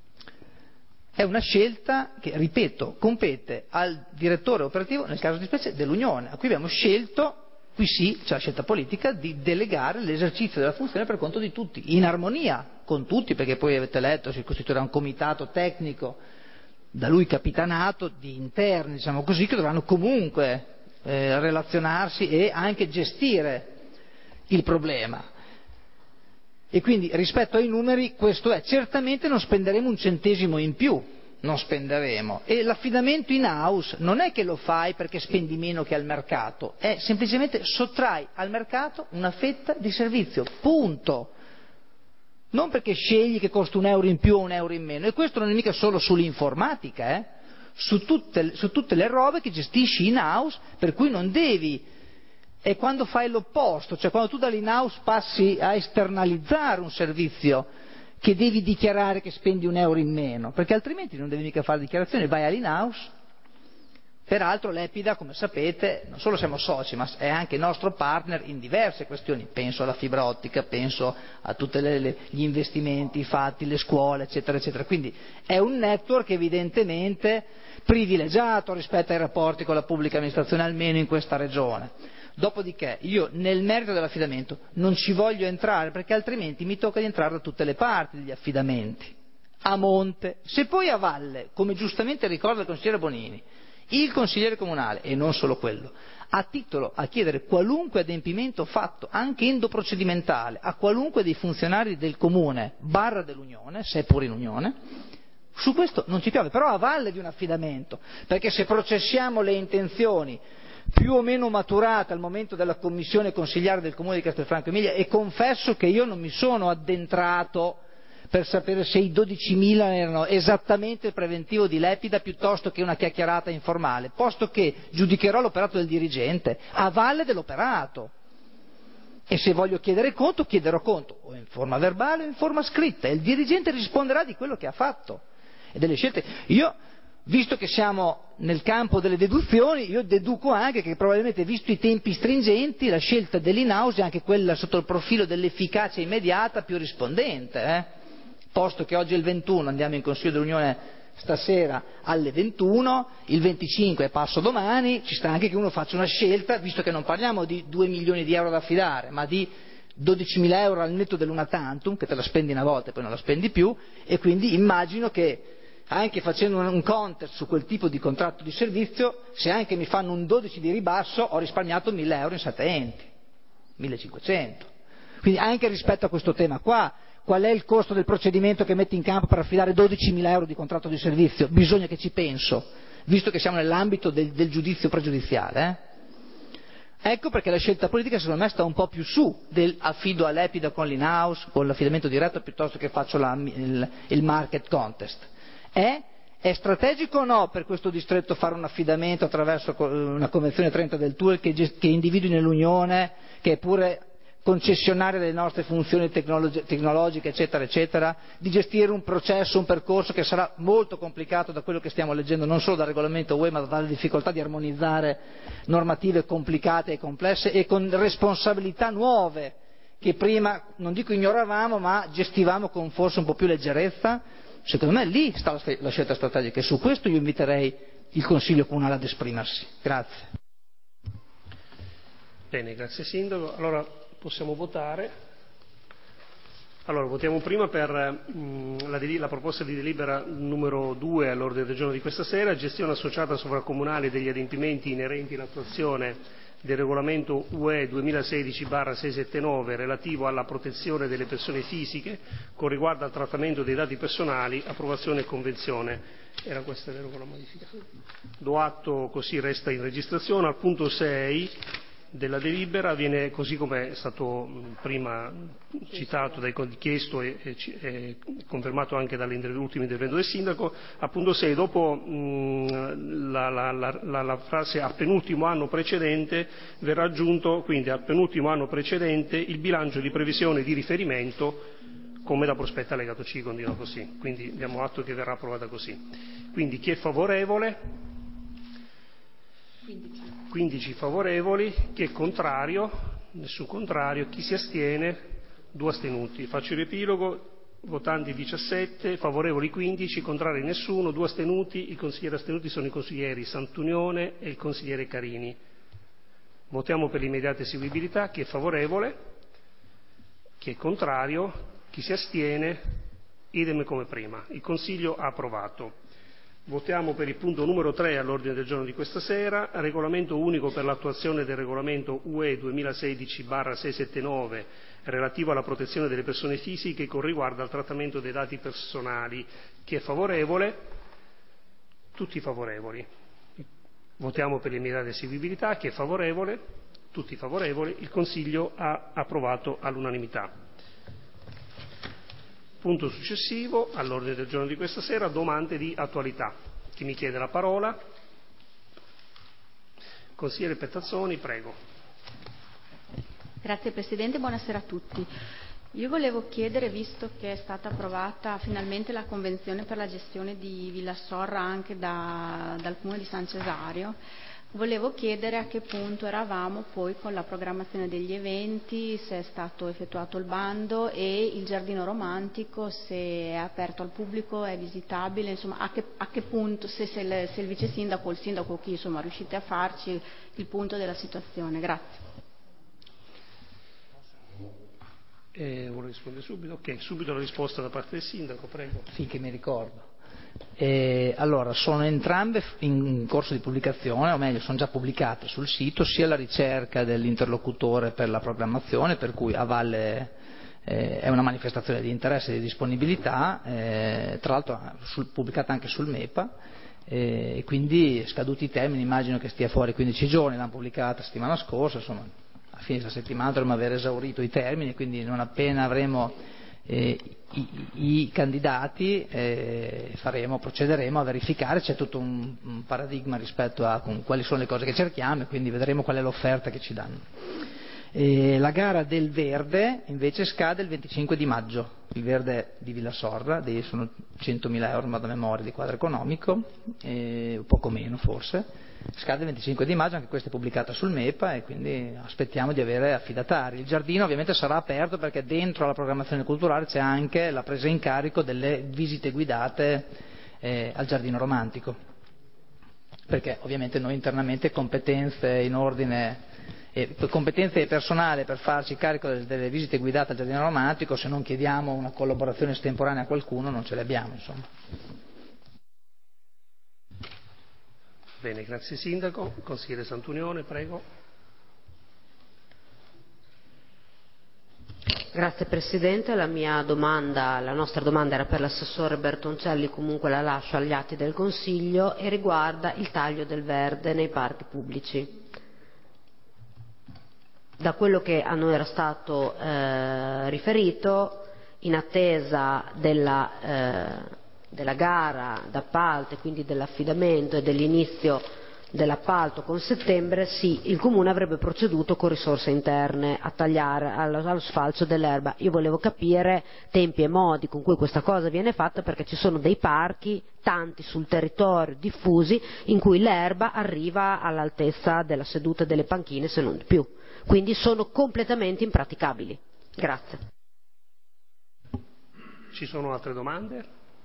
Speaker 3: è una scelta che, ripeto, compete al direttore operativo, nel caso di specie, dell'Unione, a cui abbiamo scelto. Qui sì, c'è la scelta politica di delegare l'esercizio della funzione per conto di tutti, in armonia con tutti, perché poi avete letto si costituirà un comitato tecnico da lui capitanato di interni, diciamo così, che dovranno comunque relazionarsi e anche gestire il problema. E quindi rispetto ai numeri questo è. Certamente non spenderemo un centesimo in più, non spenderemo, e l'affidamento in house non è che lo fai perché spendi meno che al mercato, è semplicemente sottrai al mercato una fetta di servizio, punto. Non perché scegli che costa €1 in più o €1 in meno, e questo non è mica solo sull'informatica, su tutte le robe che gestisci in house, per cui non devi. E quando fai l'opposto, cioè quando tu dall'in house passi a esternalizzare un servizio, che devi dichiarare che spendi €1 in meno, perché altrimenti non devi mica fare dichiarazioni, vai all'in-house. Peraltro l'Epida, come sapete, non solo siamo soci, ma è anche nostro partner in diverse questioni, penso alla fibra ottica, penso a tutti gli investimenti fatti, le scuole, eccetera, eccetera. Quindi è un network evidentemente privilegiato rispetto ai rapporti con la pubblica amministrazione, almeno in questa regione. Dopodiché io nel merito dell'affidamento non ci voglio entrare, perché altrimenti mi tocca di entrare da tutte le parti degli affidamenti, a monte. Se poi a valle, come giustamente ricorda il consigliere Bonini, il consigliere comunale, e non solo quello, ha titolo a chiedere qualunque adempimento fatto, anche endoprocedimentale, a qualunque dei funzionari del comune / dell'Unione, se è pure in Unione, su questo non ci piove, però a valle di un affidamento, perché se processiamo le intenzioni più o meno maturate al momento della commissione consigliare del comune di Castelfranco Emilia, e confesso che io non mi sono addentrato per sapere se i 12.000 erano esattamente il preventivo di Lepida piuttosto che una chiacchierata informale, posto che giudicherò l'operato del dirigente a valle dell'operato, e se voglio chiedere conto chiederò conto o in forma verbale o in forma scritta, e il dirigente risponderà di quello che ha fatto e delle scelte. Io Visto che siamo nel campo delle deduzioni, io deduco anche che probabilmente, visto i tempi stringenti, la scelta dell'in-house è anche quella sotto il profilo dell'efficacia immediata più rispondente. Posto che oggi è il 21, andiamo in Consiglio dell'Unione stasera alle 21, il 25 è passo domani, ci sta anche che uno faccia una scelta, visto che non parliamo di 2 milioni di euro da affidare, ma di 12.000 euro al netto dell'una tantum, che te la spendi una volta e poi non la spendi più, e quindi immagino che anche facendo un contest su quel tipo di contratto di servizio, se anche mi fanno un 12 di ribasso, ho risparmiato 1.000 euro in 7 enti, 1.500. Quindi anche rispetto a questo tema qua, qual è il costo del procedimento che metti in campo per affidare 12.000 euro di contratto di servizio? Bisogna che ci penso, visto che siamo nell'ambito del giudizio pregiudiziale. Ecco perché la scelta politica secondo me sta un po' più su dell'affido all'Epida con l'in-house, con l'affidamento diretto, piuttosto che faccio il market contest. È strategico o no per questo distretto fare un affidamento attraverso una convenzione 30 del TUEL che individui nell'Unione, che è pure concessionaria delle nostre funzioni tecnologiche, eccetera, eccetera, di gestire un processo, un percorso che sarà molto complicato da quello che stiamo leggendo, non solo dal regolamento UE, ma dalle difficoltà di armonizzare normative complicate e complesse e con responsabilità nuove che prima, non dico ignoravamo, ma gestivamo con forse un po' più leggerezza? Secondo me lì sta la scelta strategica e su questo io inviterei il Consiglio Comunale ad esprimersi. Grazie.
Speaker 1: Bene, grazie Sindaco. Allora possiamo votare. Allora votiamo prima per la proposta di delibera numero 2 all'ordine del giorno di questa sera, gestione associata sovracomunale degli adempimenti inerenti all'attuazione del regolamento UE 2016/679 relativo alla protezione delle persone fisiche con riguardo al trattamento dei dati personali, approvazione e convenzione. Era questa vero con la modifica? Do atto, così resta in registrazione. Al punto 6 della delibera viene, così come è stato prima citato, chiesto e confermato anche dall'ultimo intervento del Sindaco, appunto 6, dopo la frase a penultimo anno precedente verrà aggiunto quindi al penultimo anno precedente il bilancio di previsione di riferimento come da prospetta allegato C, continua così, quindi diamo atto che verrà approvata così. Quindi chi è favorevole? 15 favorevoli, chi è contrario? Nessun contrario, chi si astiene? 2 astenuti. Faccio il riepilogo: votanti 17, favorevoli 15, contrari nessuno, 2 astenuti. I consiglieri astenuti sono i consiglieri Santunione e il consigliere Carini. Votiamo per l'immediata eseguibilità. Chi è favorevole? Chi è contrario? Chi si astiene? Idem come prima. Il Consiglio ha approvato. Votiamo per il punto numero 3 all'ordine del giorno di questa sera, regolamento unico per l'attuazione del regolamento UE 2016/679 relativo alla protezione delle persone fisiche con riguardo al trattamento dei dati personali. Chi è favorevole? Tutti favorevoli. Votiamo per l'immediata eseguibilità. Chi è favorevole? Tutti favorevoli. Il Consiglio ha approvato all'unanimità. Punto successivo all'ordine del giorno di questa sera, domande di attualità. Chi mi chiede la parola? Consigliere Pettazzoni, prego.
Speaker 7: Grazie Presidente, buonasera a tutti. Io volevo chiedere, visto che è stata approvata finalmente la convenzione per la gestione di Villa Sorra anche dal Comune di San Cesario, volevo chiedere a che punto eravamo poi con la programmazione degli eventi, se è stato effettuato il bando e il giardino romantico, se è aperto al pubblico, è visitabile, insomma a che punto, se il vice sindaco o il sindaco chi insomma riuscite a farci il punto della situazione. Grazie.
Speaker 1: Vuole rispondere subito? Ok, subito la risposta da parte del sindaco, prego.
Speaker 3: Finché mi ricordo. Allora, sono entrambe in corso di pubblicazione, o meglio sono già pubblicate sul sito, sia la ricerca dell'interlocutore per la programmazione, per cui a valle è una manifestazione di interesse e di disponibilità, tra l'altro pubblicata anche sul MEPA, e quindi scaduti i termini, immagino che stia fuori 15 giorni, l'hanno pubblicata settimana scorsa, insomma a fine della settimana dovremmo aver esaurito i termini, quindi non appena avremo i candidati procederemo a verificare, c'è tutto un paradigma rispetto a quali sono le cose che cerchiamo e quindi vedremo qual è l'offerta che ci danno. La gara del verde invece scade il 25 di maggio, il verde di Villasorra, sono 100.000 euro ma da memoria di quadro economico, poco meno forse, scade il 25 di maggio, anche questa è pubblicata sul MEPA e quindi aspettiamo di avere affidatari. Il giardino ovviamente sarà aperto perché dentro la programmazione culturale c'è anche la presa in carico delle visite guidate al giardino romantico, perché ovviamente noi internamente competenze e personale per farci carico delle visite guidate al giardino romantico, se non chiediamo una collaborazione estemporanea a qualcuno non ce le abbiamo, insomma.
Speaker 1: Bene, grazie Sindaco. Consigliere Santunione, prego.
Speaker 5: Grazie Presidente, la nostra domanda era per l'assessore Bertoncelli, comunque la lascio agli atti del Consiglio, e riguarda il taglio del verde nei parchi pubblici. Da quello che a noi era stato riferito, in attesa della gara d'appalto e quindi dell'affidamento e dell'inizio dell'appalto con settembre, sì, il Comune avrebbe proceduto con risorse interne a tagliare allo sfalcio dell'erba. Io volevo capire tempi e modi con cui questa cosa viene fatta, perché ci sono dei parchi, tanti sul territorio, diffusi, in cui l'erba arriva all'altezza della seduta delle panchine, se non di più. Quindi sono completamente impraticabili. Grazie.
Speaker 1: Ci sono altre domande?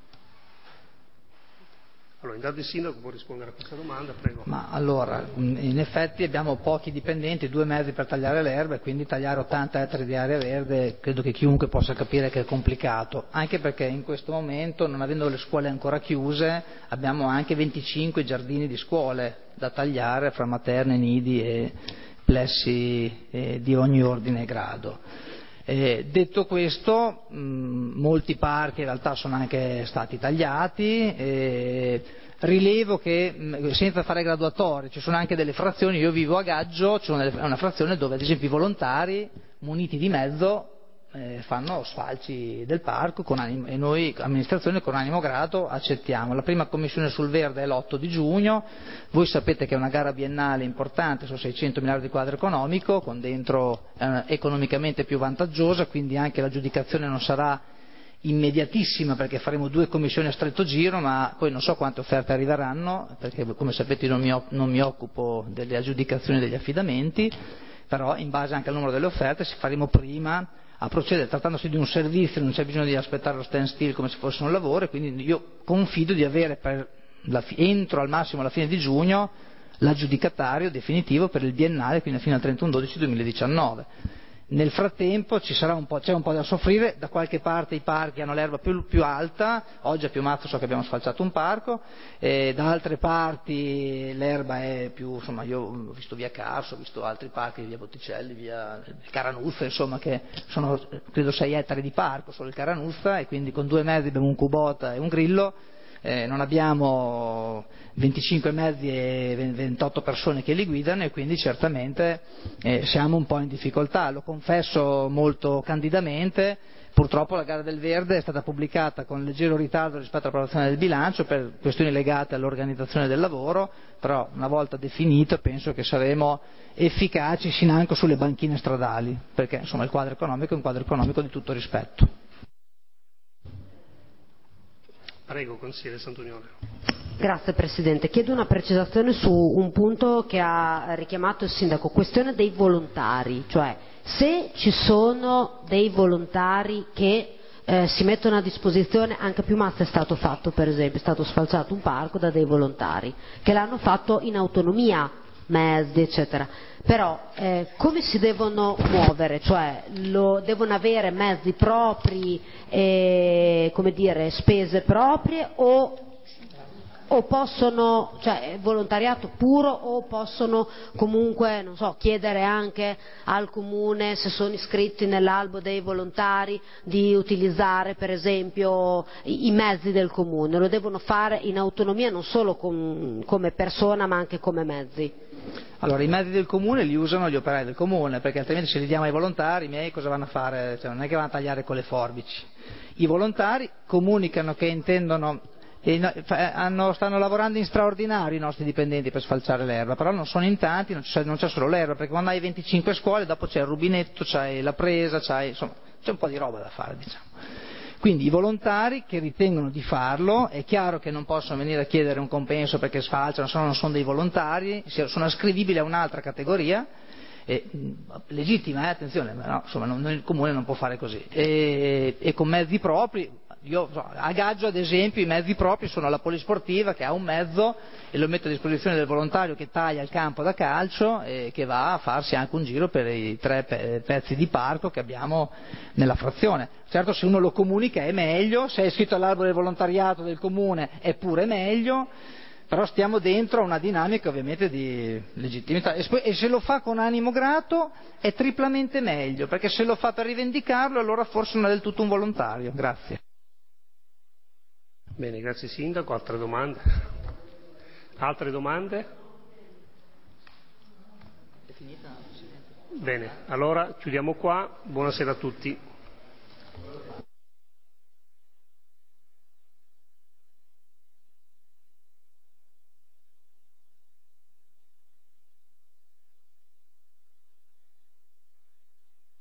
Speaker 1: Allora, intanto il Sindaco può rispondere a questa domanda, prego.
Speaker 3: Ma allora, in effetti abbiamo pochi dipendenti, 2 mezzi per tagliare l'erba, e quindi tagliare 80 ettari di area verde credo che chiunque possa capire che è complicato, anche perché in questo momento, non avendo le scuole ancora chiuse, abbiamo anche 25 giardini di scuole da tagliare fra materne, nidi e plessi di ogni ordine e grado. Detto questo, molti parchi in realtà sono anche stati tagliati, rilevo che senza fare graduatorie ci sono anche delle frazioni. Io vivo a Gaggio, c'è una frazione dove ad esempio i volontari muniti di mezzo fanno sfalci del parco e noi amministrazione con animo grato accettiamo. La prima commissione sul verde è l'8 di giugno, voi sapete che è una gara biennale importante, sono 600 miliardi di quadro economico, con dentro economicamente più vantaggiosa, quindi anche l'aggiudicazione non sarà immediatissima perché faremo 2 commissioni a stretto giro, ma poi non so quante offerte arriveranno, perché come sapete non mi occupo delle aggiudicazioni e degli affidamenti, però in base anche al numero delle offerte faremo prima a procedere. Trattandosi di un servizio non c'è bisogno di aspettare lo stand still come se fosse un lavoro, e quindi io confido di avere entro al massimo la fine di giugno l'aggiudicatario definitivo per il biennale, quindi fino al 31/12/2019. Nel frattempo c'è un po' da soffrire, da qualche parte i parchi hanno l'erba più alta, oggi a Piumazzo so che abbiamo sfalciato un parco, da altre parti l'erba è più, insomma io ho visto via Carso, ho visto altri parchi, via Botticelli, via Caranuzza, insomma che sono credo 6 ettari di parco solo il Caranuzza, e quindi con 2 mezzi abbiamo un Kubota e un Grillo. Non abbiamo 25 mezzi e 28 persone che li guidano, e quindi certamente siamo un po' in difficoltà, lo confesso molto candidamente. Purtroppo la gara del verde è stata pubblicata con leggero ritardo rispetto all'approvazione del bilancio per questioni legate all'organizzazione del lavoro, però una volta definito penso che saremo efficaci financo sulle banchine stradali, perché insomma il quadro economico è un quadro economico di tutto rispetto.
Speaker 1: Prego, consigliere Santunione.
Speaker 5: Grazie Presidente. Chiedo una precisazione su un punto che ha richiamato il Sindaco, questione dei volontari, cioè se ci sono dei volontari che si mettono a disposizione, anche a Piumazzo è stato fatto per esempio, è stato sfalciato un parco da dei volontari che l'hanno fatto in autonomia, mezzi eccetera, però come si devono muovere? Cioè devono avere mezzi propri, come dire, spese proprie, o possono, cioè volontariato puro, o possono comunque, non so, chiedere anche al Comune, se sono iscritti nell'albo dei volontari, di utilizzare per esempio i mezzi del Comune? Lo devono fare in autonomia non solo come persona ma anche come mezzi?
Speaker 3: Allora, i mezzi del Comune li usano gli operai del Comune, perché altrimenti se li diamo ai volontari, i miei cosa vanno a fare? Cioè, non è che vanno a tagliare con le forbici. I volontari comunicano che intendono Stanno lavorando in straordinario i nostri dipendenti per sfalciare l'erba, però non sono in tanti, non c'è solo l'erba, perché quando hai 25 scuole dopo c'è il rubinetto, c'hai la presa, insomma c'è un po' di roba da fare, diciamo. Quindi i volontari che ritengono di farlo, è chiaro che non possono venire a chiedere un compenso perché sfalciano, se no non sono dei volontari, sono ascrivibili a un'altra categoria, legittima, attenzione, ma no, insomma il comune non può fare così, e con mezzi propri. Io a Gaggio ad esempio i mezzi propri sono la polisportiva che ha un mezzo e lo metto a disposizione del volontario che taglia il campo da calcio e che va a farsi anche un giro per i 3 pezzi di parco che abbiamo nella frazione. Certo, se uno lo comunica è meglio, se è iscritto all'albo del volontariato del comune è pure meglio, però stiamo dentro a una dinamica ovviamente di legittimità e se lo fa con animo grato è triplamente meglio, perché se lo fa per rivendicarlo allora forse non è del tutto un volontario. Grazie.
Speaker 1: Bene, grazie Sindaco. Altre domande? Altre domande?
Speaker 3: È finita, Presidente?
Speaker 1: Bene, allora chiudiamo qua. Buonasera a tutti.